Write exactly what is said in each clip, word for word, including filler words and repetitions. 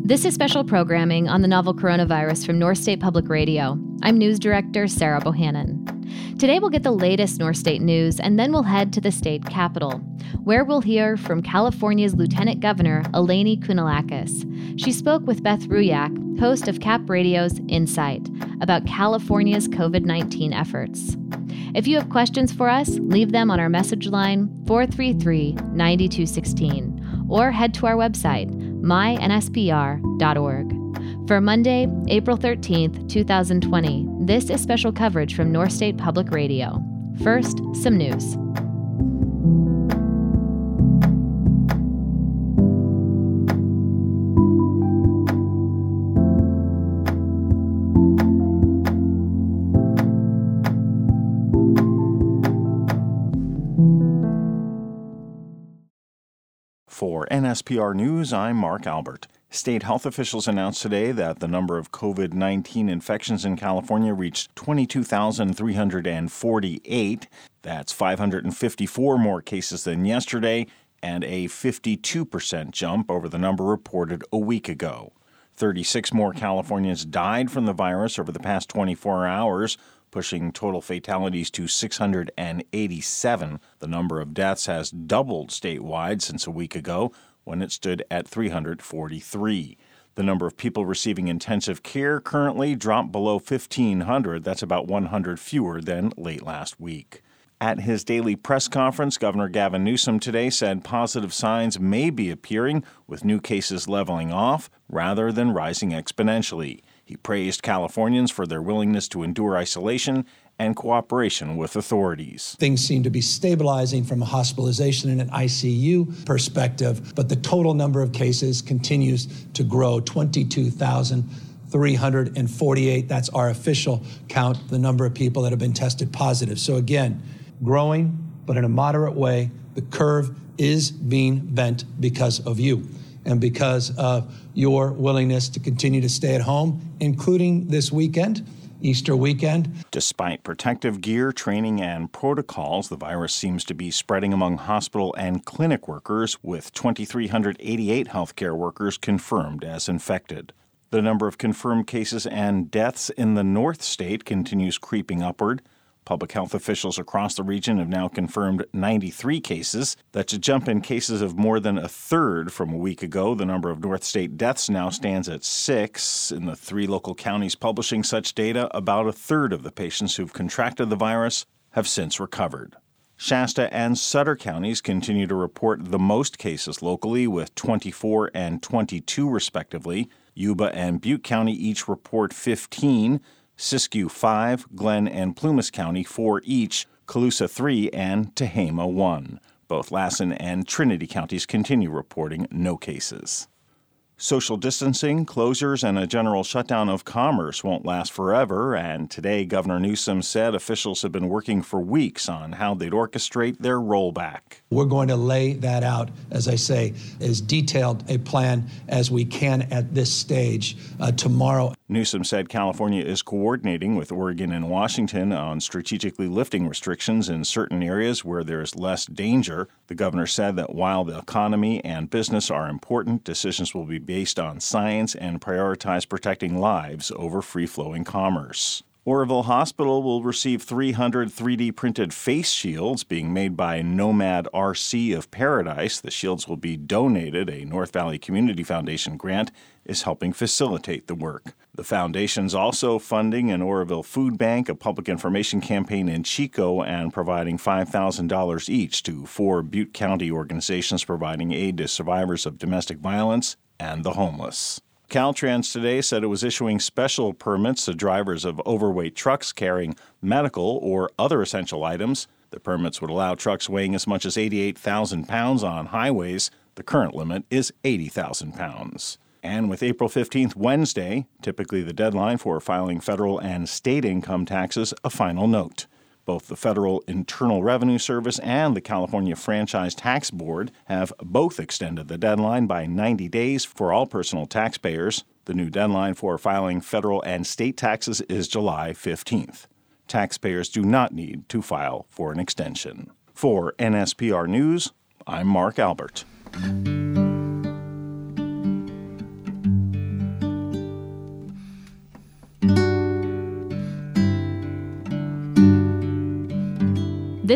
This is special programming on the novel coronavirus from North State Public Radio. I'm News Director Sarah Bohannon. Today we'll get the latest North State news, and then we'll head to the state capitol, where we'll hear from California's Lieutenant Governor Eleni Kounalakis. She spoke with Beth Ruyak, host of Cap Radio's Insight, about California's covid nineteen efforts. If you have questions for us, leave them on our message line four three three, nine two one six, or head to our website, my n s p r dot org. For Monday, April thirteenth, twenty twenty, this is special coverage from North State Public Radio. First, some news. For N S P R News, I'm Mark Albert. State health officials announced today that the number of covid nineteen infections in California reached twenty-two thousand three hundred forty-eight. That's five hundred fifty-four more cases than yesterday and a fifty-two percent jump over the number reported a week ago. thirty-six more Californians died from the virus over the past twenty-four hours, pushing total fatalities to six hundred eighty-seven. The number of deaths has doubled statewide since a week ago, when it stood at three hundred forty-three. The number of people receiving intensive care currently dropped below fifteen hundred. That's about one hundred fewer than late last week. At his daily press conference, Governor Gavin Newsom today said positive signs may be appearing, with new cases leveling off rather than rising exponentially. He praised Californians for their willingness to endure isolation and cooperation with authorities. Things seem to be stabilizing from a hospitalization and an I C U perspective, but the total number of cases continues to grow, twenty-two thousand three hundred forty-eight. That's our official count, the number of people that have been tested positive. So again, growing, but in a moderate way. The curve is being bent because of you and because of your willingness to continue to stay at home, including this weekend, Easter weekend. Despite protective gear, training, and protocols, the virus seems to be spreading among hospital and clinic workers, with two thousand three hundred eighty-eight healthcare workers confirmed as infected. The number of confirmed cases and deaths in the North State continues creeping upward. Public health officials across the region have now confirmed ninety-three cases. That's a jump in cases of more than a third from a week ago. The number of North State deaths now stands at six. In the three local counties publishing such data, about a third of the patients who've contracted the virus have since recovered. Shasta and Sutter counties continue to report the most cases locally, with twenty-four and twenty-two respectively. Yuba and Butte County each report fifteen. Siskiyou five, Glenn and Plumas County four each, Colusa three, and Tehama one. Both Lassen and Trinity counties continue reporting no cases. Social distancing, closures, and a general shutdown of commerce won't last forever, and today Governor Newsom said officials have been working for weeks on how they'd orchestrate their rollback. We're going to lay that out, as I say, as detailed a plan as we can at this stage uh, tomorrow. Newsom said California is coordinating with Oregon and Washington on strategically lifting restrictions in certain areas where there's less danger. The governor said that while the economy and business are important, decisions will be based on science and prioritize protecting lives over free-flowing commerce. Oroville Hospital will receive three hundred three D printed face shields being made by Nomad R C of Paradise. The shields will be donated. A North Valley Community Foundation grant is helping facilitate the work. The foundation's also funding an Oroville food bank, a public information campaign in Chico, and providing five thousand dollars each to four Butte County organizations providing aid to survivors of domestic violence and the homeless. Caltrans today said it was issuing special permits to drivers of overweight trucks carrying medical or other essential items. The permits would allow trucks weighing as much as eighty-eight thousand pounds on highways. The current limit is eighty thousand pounds. And with April fifteenth, Wednesday, typically the deadline for filing federal and state income taxes, a final note. Both the Federal Internal Revenue Service and the California Franchise Tax Board have both extended the deadline by ninety days for all personal taxpayers. The new deadline for filing federal and state taxes is July fifteenth. Taxpayers do not need to file for an extension. For N S P R News, I'm Mark Albert.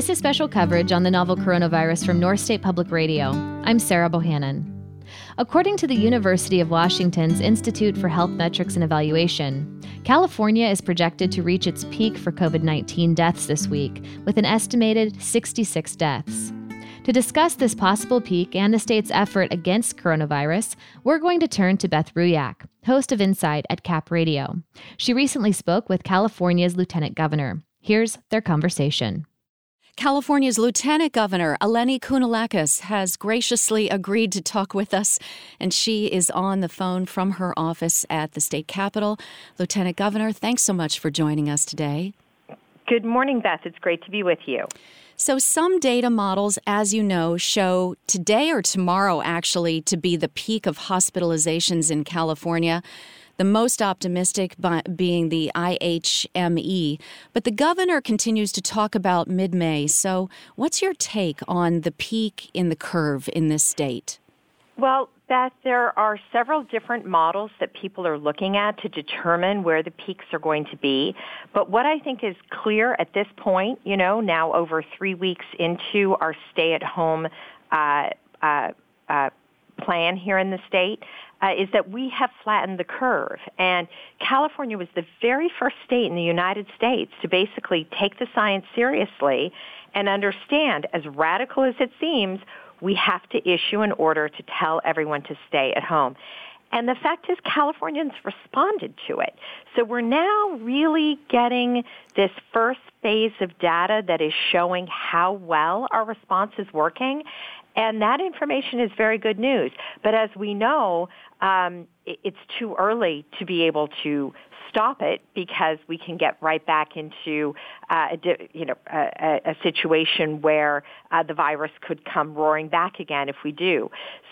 This is special coverage on the novel coronavirus from North State Public Radio. I'm Sarah Bohannon. According to the University of Washington's Institute for Health Metrics and Evaluation, California is projected to reach its peak for covid nineteen deaths this week, with an estimated sixty-six deaths. To discuss this possible peak and the state's effort against coronavirus, we're going to turn to Beth Ruyak, host of Insight at Cap Radio. She recently spoke with California's Lieutenant Governor. Here's their conversation. California's Lieutenant Governor, Eleni Kounalakis, has graciously agreed to talk with us, and she is on the phone from her office at the state capitol. Lieutenant Governor, thanks so much for joining us today. Good morning, Beth. It's great to be with you. So some data models, as you know, show today or tomorrow, actually, to be the peak of hospitalizations in California. The most optimistic being the I H M E. But the governor continues to talk about mid-May. So what's your take on the peak in the curve in this state? Well, Beth, there are several different models that people are looking at to determine where the peaks are going to be. But what I think is clear at this point, you know, now over three weeks into our stay-at-home uh, uh, uh, plan here in the state, Uh, is that we have flattened the curve. And California was the very first state in the United States to basically take the science seriously and understand, as radical as it seems, we have to issue an order to tell everyone to stay at home. And the fact is, Californians responded to it. So we're now really getting this first phase of data that is showing how well our response is working. And that information is very good news. But as we know, um, it's too early to be able to stop it because we can get right back into uh, a, you know, a, a situation where uh, the virus could come roaring back again if we do.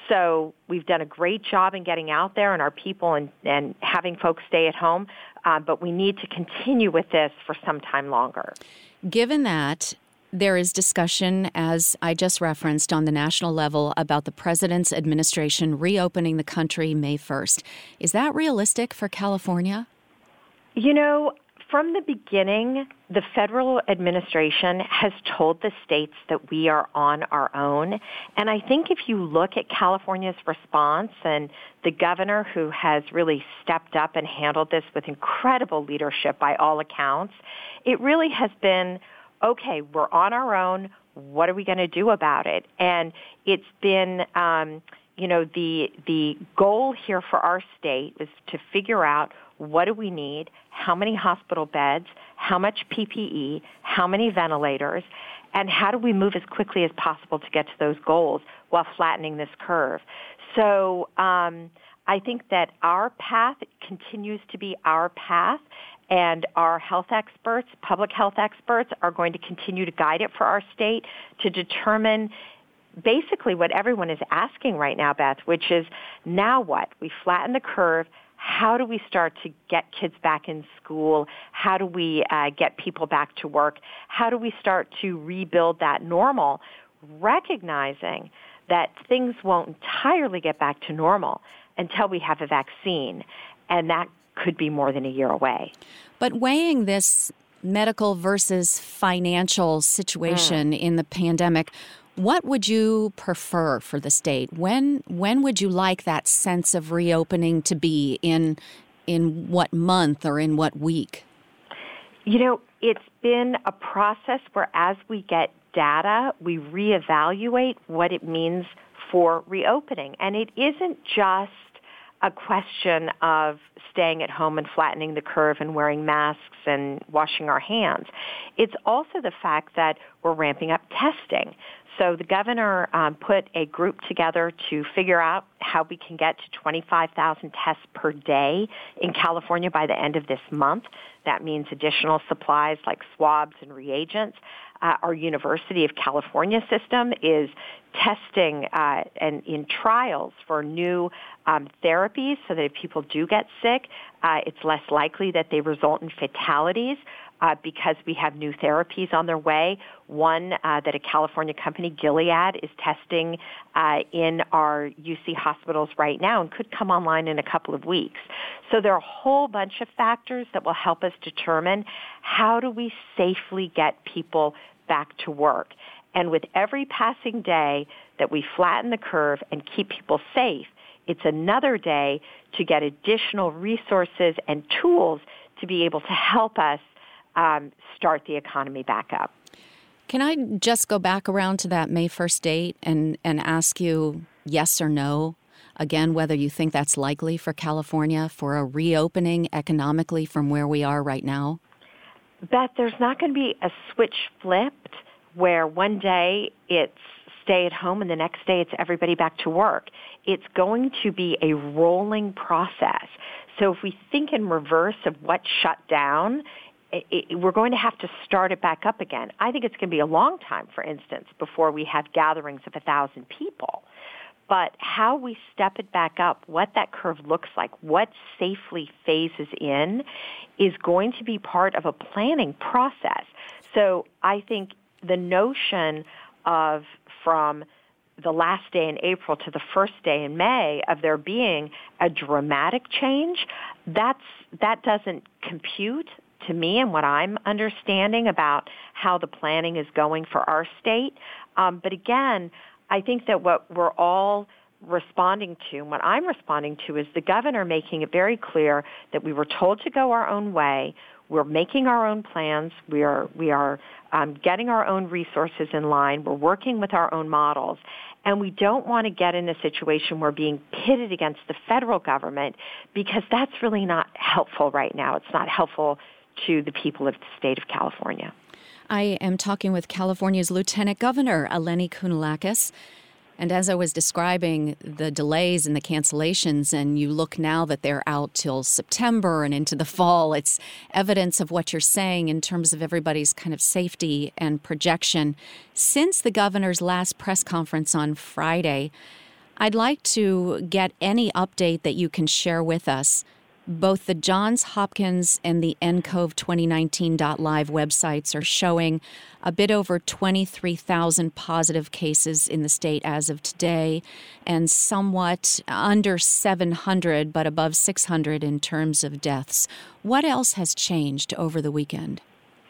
So we've done a great job in getting out there and our people and, and having folks stay at home, uh, but we need to continue with this for some time longer. Given that, there is discussion, as I just referenced, on the national level about the president's administration reopening the country May first. Is that realistic for California? You know, from the beginning, the federal administration has told the states that we are on our own. And I think if you look at California's response and the governor, who has really stepped up and handled this with incredible leadership by all accounts, it really has been, okay, we're on our own. What are we going to do about it? And it's been, um, you know, the the goal here for our state is to figure out what do we need, how many hospital beds, how much P P E, how many ventilators, and how do we move as quickly as possible to get to those goals while flattening this curve. So um, I think that our path continues to be our path. And our health experts, public health experts, are going to continue to guide it for our state to determine basically what everyone is asking right now, Beth, which is, now what? We flatten the curve. How do we start to get kids back in school? How do we uh, get people back to work? How do we start to rebuild that normal, recognizing that things won't entirely get back to normal until we have a vaccine, and that could be more than a year away. But weighing this medical versus financial situation mm. in the pandemic, what would you prefer for the state? When when would you like that sense of reopening to be? In in what month or in what week? You know, it's been a process where as we get data, we reevaluate what it means for reopening. And it isn't just a question of staying at home and flattening the curve and wearing masks and washing our hands. It's also the fact that we're ramping up testing. So the governor um, put a group together to figure out how we can get to twenty-five thousand tests per day in California by the end of this month. That means additional supplies like swabs and reagents. Uh, our University of California system is testing uh, and in trials for new um, therapies so that if people do get sick, uh, it's less likely that they result in fatalities. Uh, because we have new therapies on their way. One uh, that a California company, Gilead, is testing uh, in our U C hospitals right now and could come online in a couple of weeks. So there are a whole bunch of factors that will help us determine how do we safely get people back to work. And with every passing day that we flatten the curve and keep people safe, it's another day to get additional resources and tools to be able to help us um, start the economy back up. Can I just go back around to that May first date and, and ask you yes or no, again, whether you think that's likely for California for a reopening economically from where we are right now? Beth, there's not going to be a switch flipped where one day it's stay at home and the next day it's everybody back to work. It's going to be a rolling process. So if we think in reverse of what shut down, it, it, we're going to have to start it back up again. I think it's going to be a long time, for instance, before we have gatherings of a thousand people. But how we step it back up, what that curve looks like, what safely phases in, is going to be part of a planning process. So I think the notion of from the last day in April to the first day in May of there being a dramatic change, that's that doesn't compute to me and what I'm understanding about how the planning is going for our state. Um, but again, I think that what we're all responding to, and what I'm responding to, is the governor making it very clear that we were told to go our own way. We're making our own plans. We are we are um, getting our own resources in line. We're working with our own models. And we don't want to get in a situation where we're being pitted against the federal government, because that's really not helpful right now. It's not helpful to the people of the state of California. I am talking with California's Lieutenant Governor, Eleni Kounalakis. And as I was describing the delays and the cancellations, and you look now that they're out till September and into the fall, it's evidence of what you're saying in terms of everybody's kind of safety and projection. Since the governor's last press conference on Friday, I'd like to get any update that you can share with us. Both the Johns Hopkins and the N C O V twenty nineteen dot live websites are showing a bit over twenty-three thousand positive cases in the state as of today, and somewhat under seven hundred, but above six hundred in terms of deaths. What else has changed over the weekend?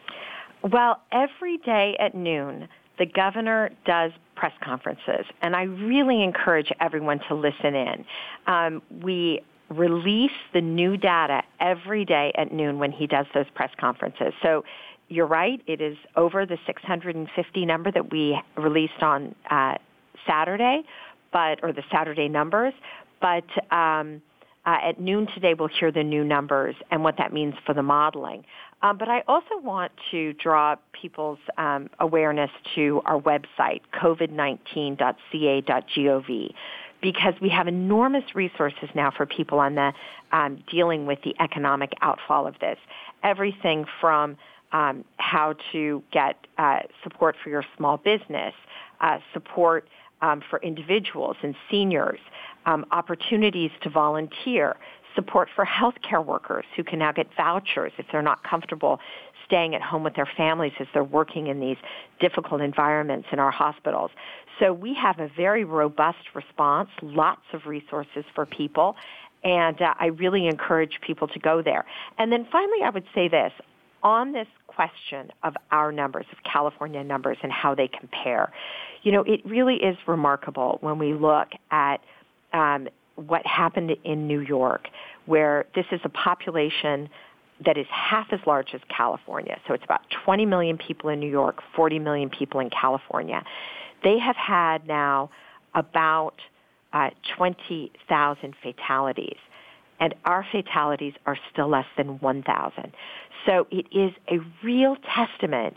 Well, every day at noon, the governor does press conferences, and I really encourage everyone to listen in. Um, we release the new data every day at noon when he does those press conferences. So you're right, it is over the six hundred fifty number that we released on uh, Saturday, but or the Saturday numbers. But um, uh, at noon today, we'll hear the new numbers and what that means for the modeling. Um, but I also want to draw people's um, awareness to our website, covid nineteen dot c a dot gov. Because we have enormous resources now for people on the um, dealing with the economic outfall of this. Everything from um, how to get uh, support for your small business, uh, support um, for individuals and seniors, um, opportunities to volunteer, support for healthcare workers who can now get vouchers if they're not comfortable staying at home with their families as they're working in these difficult environments in our hospitals. So we have a very robust response, lots of resources for people, and uh, I really encourage people to go there. And then finally, I would say this, on this question of our numbers, of California numbers and how they compare, you know, it really is remarkable when we look at um, what happened in New York, where this is a population that is half as large as California. So it's about twenty million people in New York, forty million people in California. They have had now about uh, twenty thousand fatalities, and our fatalities are still less than one thousand. So it is a real testament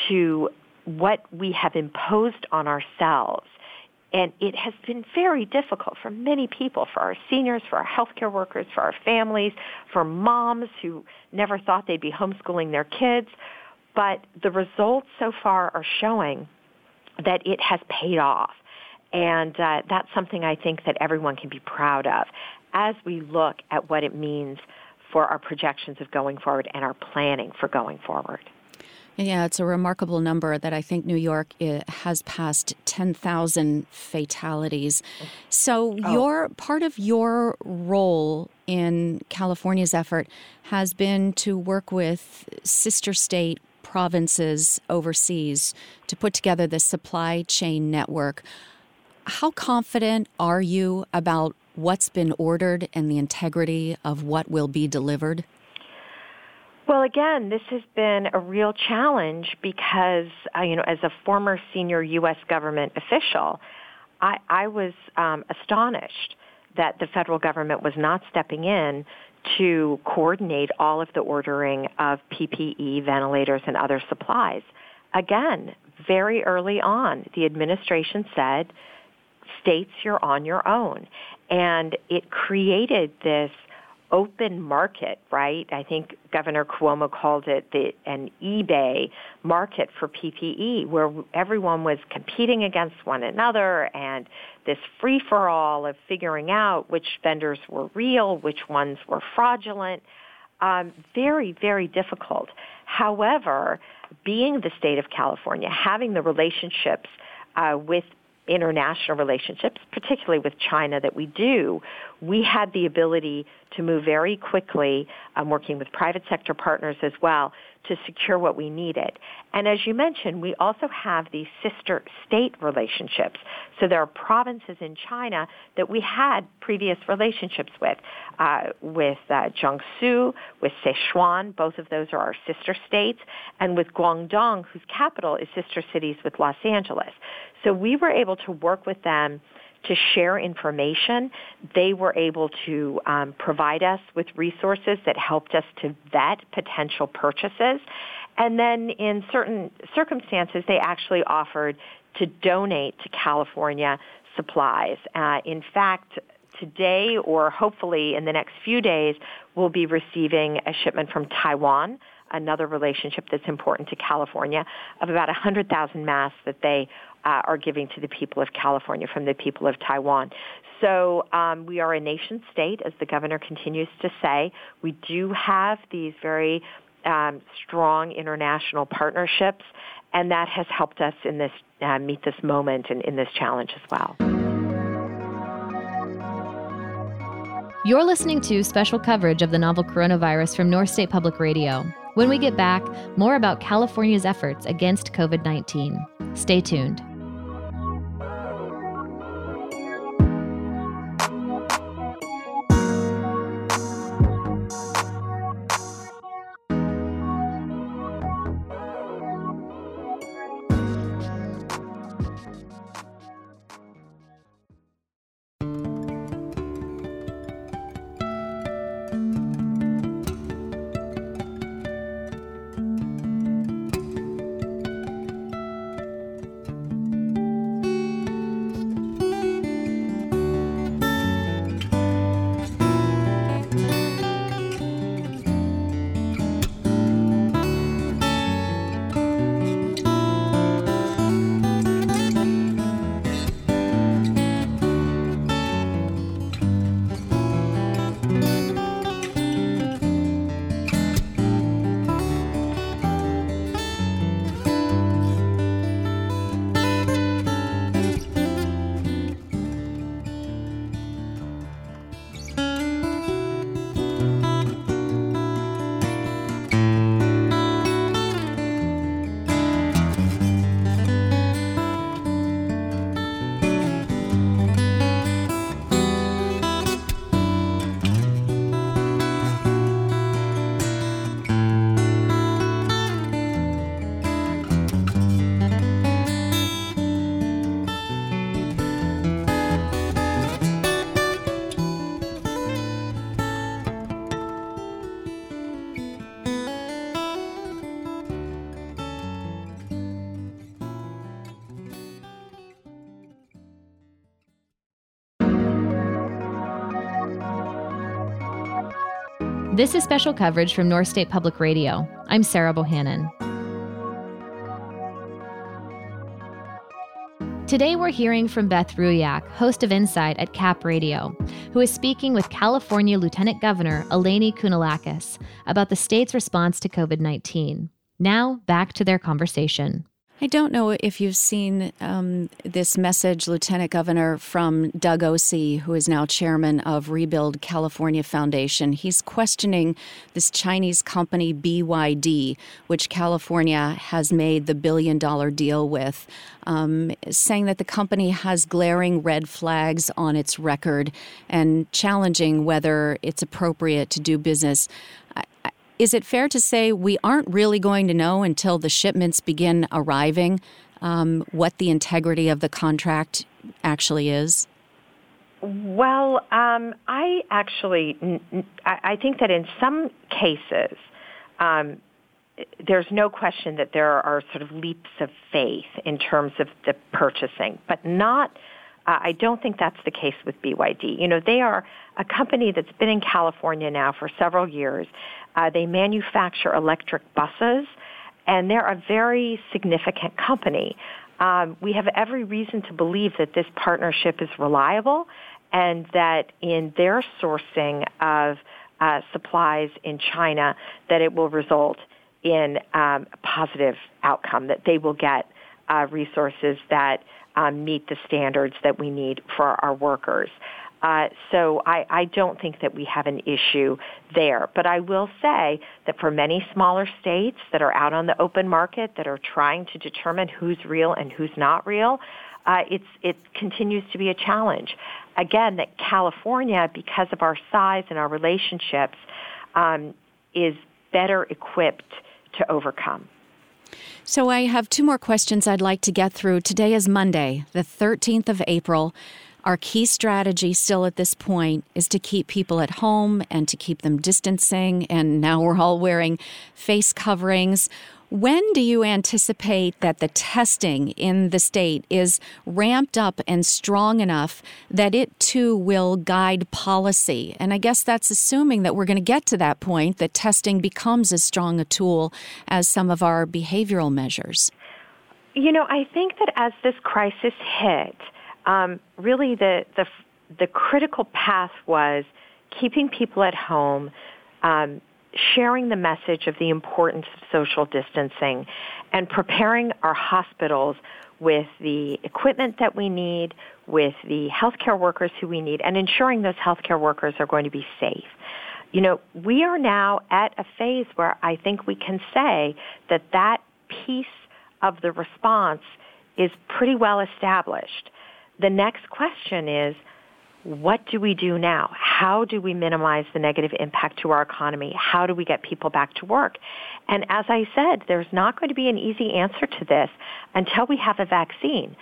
to what we have imposed on ourselves. And it has been very difficult for many people, for our seniors, for our healthcare workers, for our families, for moms who never thought they'd be homeschooling their kids. But the results so far are showing that it has paid off. And uh, that's something I think that everyone can be proud of as we look at what it means for our projections of going forward and our planning for going forward. Yeah, it's a remarkable number that I think New York has passed ten thousand fatalities. So oh. your part of your role in California's effort has been to work with sister state provinces overseas to put together this supply chain network. How confident are you about what's been ordered and the integrity of what will be delivered? Well, again, this has been a real challenge because, uh, you know, as a former senior U S government official, I, I was um, astonished that the federal government was not stepping in to coordinate all of the ordering of P P E, ventilators, and other supplies. Again, very early on, the administration said, states, you're on your own. And it created this open market, right? I think Governor Cuomo called it the, an eBay market for P P E, where everyone was competing against one another, and this free-for-all of figuring out which vendors were real, which ones were fraudulent. Um, very, very difficult. However, being the state of California, having the relationships uh, with international relationships, particularly with China, that we do, we had the ability to move very quickly, um, working with private sector partners as well, to secure what we needed. And as you mentioned, we also have these sister state relationships. So there are provinces in China that we had previous relationships with, uh, with uh, Jiangsu, with Sichuan. Both of those are our sister states, and with Guangdong, whose capital is sister cities with Los Angeles. So we were able to work with them to share information. They were able to um, provide us with resources that helped us to vet potential purchases. And then in certain circumstances, they actually offered to donate to California supplies. Uh, in fact, today, or hopefully in the next few days, we'll be receiving a shipment from Taiwan, another relationship that's important to California, of about one hundred thousand masks that they uh, are giving to the people of California from the people of Taiwan. So um, we are a nation state, as the governor continues to say. We do have these very um, strong international partnerships, and that has helped us in this uh, meet this moment and in this challenge as well. You're listening to special coverage of the novel coronavirus from North State Public Radio. When we get back, more about California's efforts against COVID nineteen. Stay tuned. This is special coverage from North State Public Radio. I'm Sarah Bohannon. Today we're hearing from Beth Ruyak, host of Insight at Cap Radio, who is speaking with California Lieutenant Governor Eleni Kounalakis about the state's response to COVID nineteen. Now, back to their conversation. I don't know if you've seen um, this message, Lieutenant Governor, from Doug Ose, who is now chairman of Rebuild California Foundation. He's questioning this Chinese company B Y D, which California has made the billion dollar deal with, um, saying that the company has glaring red flags on its record and challenging whether it's appropriate to do business. I, I, Is it fair to say we aren't really going to know until the shipments begin arriving um, what the integrity of the contract actually is? Well, um, I actually, I think that in some cases, um, there's no question that there are sort of leaps of faith in terms of the purchasing, but not, uh, I don't think that's the case with B Y D. You know, they are a company that's been in California now for several years. Uh, they manufacture electric buses, and they're a very significant company. Um, we have every reason to believe that this partnership is reliable and that in their sourcing of uh, supplies in China, that it will result in um, a positive outcome, that they will get uh, resources that um, meet the standards that we need for our workers. Uh, so I, I don't think that we have an issue there. But I will say that for many smaller states that are out on the open market that are trying to determine who's real and who's not real, uh, it's, it continues to be a challenge. Again, that California, because of our size and our relationships, um, is better equipped to overcome. So I have two more questions I'd like to get through. Today is Monday, the thirteenth of April. Our key strategy still at this point is to keep people at home and to keep them distancing, and now we're all wearing face coverings. When do you anticipate that the testing in the state is ramped up and strong enough that it too will guide policy? And I guess that's assuming that we're going to get to that point, that testing becomes as strong a tool as some of our behavioral measures. You know, I think that as this crisis hit, Um, really, the, the the critical path was keeping people at home, um, sharing the message of the importance of social distancing, and preparing our hospitals with the equipment that we need, with the healthcare workers who we need, and ensuring those healthcare workers are going to be safe. You know, we are now at a phase where I think we can say that that piece of the response is pretty well established. The next question is, what do we do now? How do we minimize the negative impact to our economy? How do we get people back to work? And as I said, there's not going to be an easy answer to this until we have a vaccine.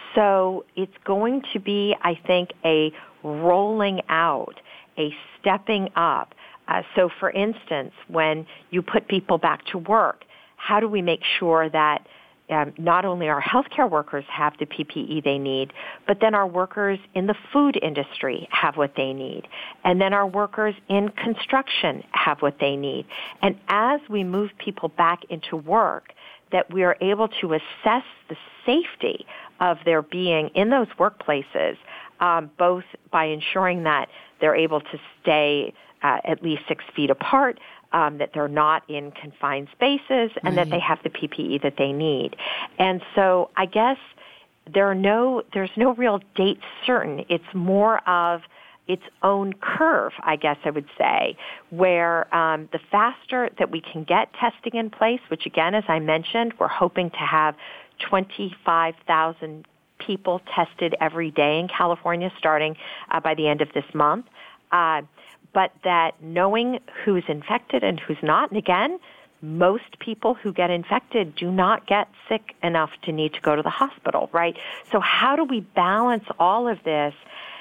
So it's going to be, I think, a rolling out, a stepping up. Uh, so for instance, when you put people back to work, how do we make sure that Um, not only our healthcare workers have the P P E they need, but then our workers in the food industry have what they need. And then our workers in construction have what they need. And as we move people back into work, that we are able to assess the safety of their being in those workplaces, um, both by ensuring that they're able to stay uh, at least six feet apart, Um, that they're not in confined spaces, and right. that they have the P P E that they need. And so I guess there are no, there's no real date certain. It's more of its own curve, I guess I would say, where um, the faster that we can get testing in place, which again, as I mentioned, we're hoping to have twenty-five thousand people tested every day in California starting uh, by the end of this month. Uh, but that knowing who's infected and who's not, and again, most people who get infected do not get sick enough to need to go to the hospital, right? So how do we balance all of this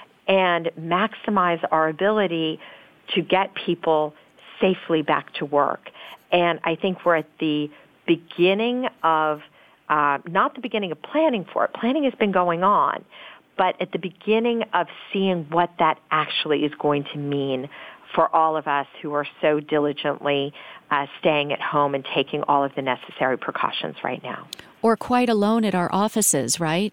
and maximize our ability to get people safely back to work? And I think we're at the beginning of, uh, not the beginning of planning for it. Planning has been going on, but at the beginning of seeing what that actually is going to mean for all of us who are so diligently uh, staying at home and taking all of the necessary precautions right now. Or quite alone at our offices, right?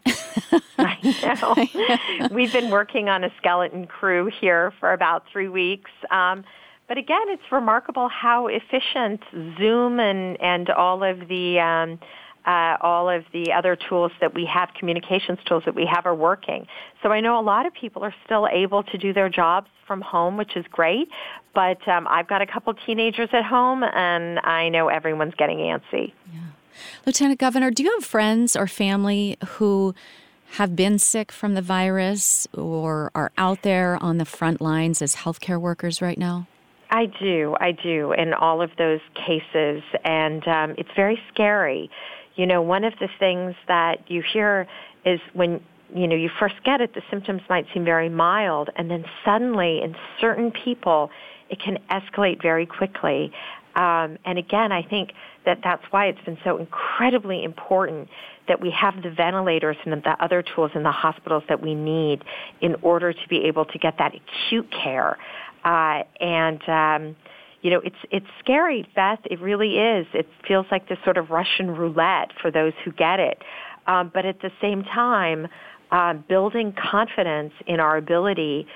I know. We've been working on a skeleton crew here for about three weeks. Um, but again, it's remarkable how efficient Zoom and, and all of the um, uh, all of the other tools that we have, communications tools that we have, are working. So I know a lot of people are still able to do their jobs from home, which is great. But um, I've got a couple teenagers at home, and I know everyone's getting antsy. Yeah. Lieutenant Governor, do you have friends or family who have been sick from the virus or are out there on the front lines as healthcare workers right now? I do. I do in all of those cases, and um, it's very scary. You know, one of the things that you hear is when, you know, you first get it, the symptoms might seem very mild, and then suddenly in certain people, it can escalate very quickly. Um, and again, I think that that's why it's been so incredibly important that we have the ventilators and the other tools in the hospitals that we need in order to be able to get that acute care. Uh, and, um, you know, it's it's scary, Beth. It really is. It feels like this sort of Russian roulette for those who get it. Um, but at the same time, uh, building confidence in our ability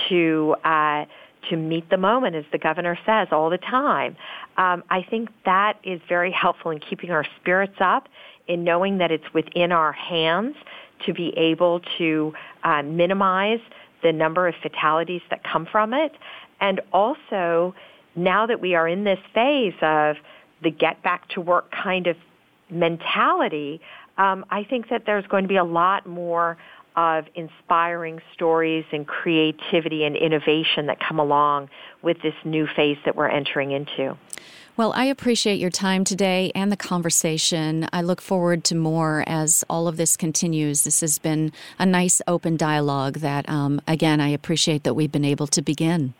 to uh, to meet the moment, as the governor says all the time. Um, I think that is very helpful in keeping our spirits up, in knowing that it's within our hands to be able to uh, minimize the number of fatalities that come from it. And also, now that we are in this phase of the get back to work kind of mentality, um, I think that there's going to be a lot more of inspiring stories and creativity and innovation that come along with this new phase that we're entering into. Well, I appreciate your time today and the conversation. I look forward to more as all of this continues. This has been a nice open dialogue that, um, again, I appreciate that we've been able to begin.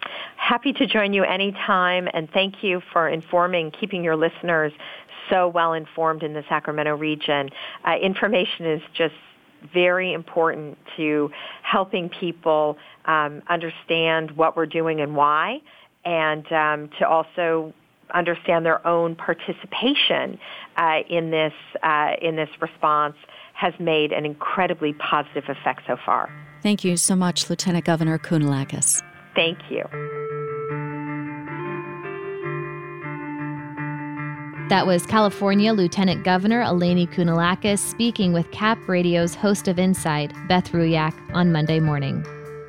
Happy to join you anytime, and thank you for informing, keeping your listeners so well informed in the Sacramento region. Uh, information is just very important to helping people um, understand what we're doing and why, and um, to also understand their own participation uh, in this uh, in this response has made an incredibly positive effect so far. Thank you so much, Lieutenant Governor Kounalakis. Thank you. That was California Lieutenant Governor Eleni Kounalakis speaking with Cap Radio's host of Inside, Beth Ruyak, on Monday morning.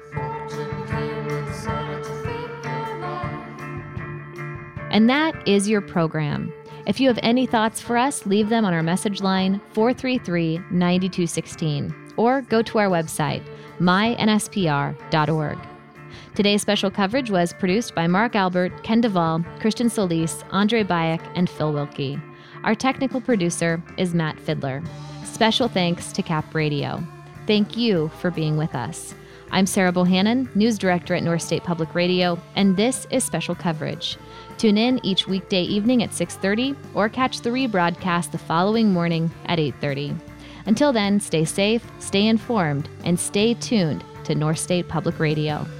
And that is your program. If you have any thoughts for us, leave them on our message line four three three, nine two one six or go to our website, my n s p r dot org. Today's special coverage was produced by Mark Albert, Ken Duvall, Christian Solis, Andre Bayek, and Phil Wilkie. Our technical producer is Matt Fidler. Special thanks to Cap Radio. Thank you for being with us. I'm Sarah Bohannon, News Director at North State Public Radio, and this is Special Coverage. Tune in each weekday evening at six thirty or catch the rebroadcast the following morning at eight thirty. Until then, stay safe, stay informed, and stay tuned to North State Public Radio.